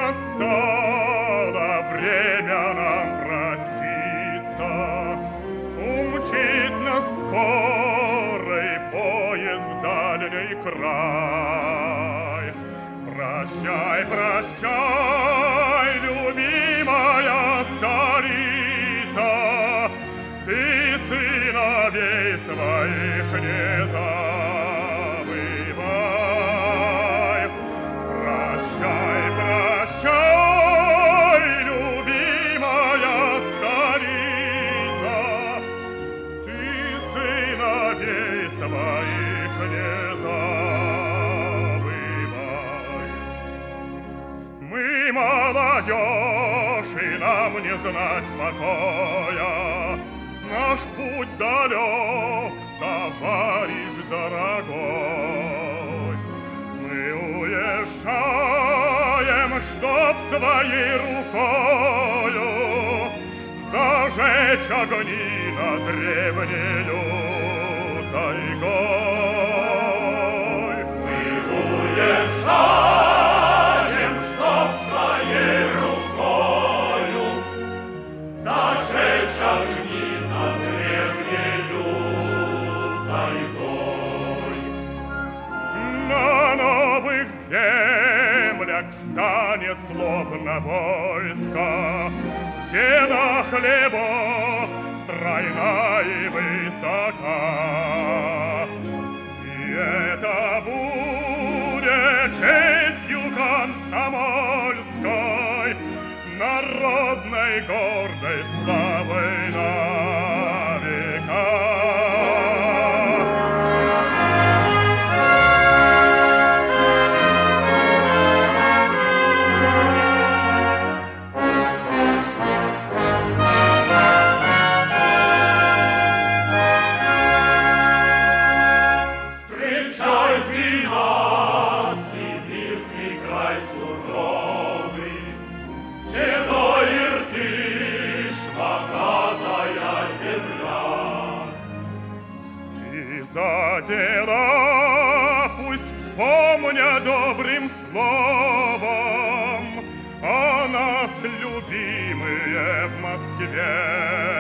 настало время нам проститься. Умчит нас скорый поезд в дальний край. Прощай, прощай, любимая столица, ты сыновей своих не забывай. Прощай, прощай, любимая столица, ты сыновей своих не забывай. Мы молодежь, и нам не знать покоя. Наш путь далек, товарищ дорогой. Мы уезжаем, чтоб своей рукою зажечь огни над древнею тайгой. Мы уезжаем, чтоб своей рукою зажечь огни над древнею тайгой. На новых землях встанет словно войско, стена хлебов стройна и высока. И это будет честью комсомольской, народной гордой славой на века. За дела пусть вспомня добрым словом о нас, любимые в Москве.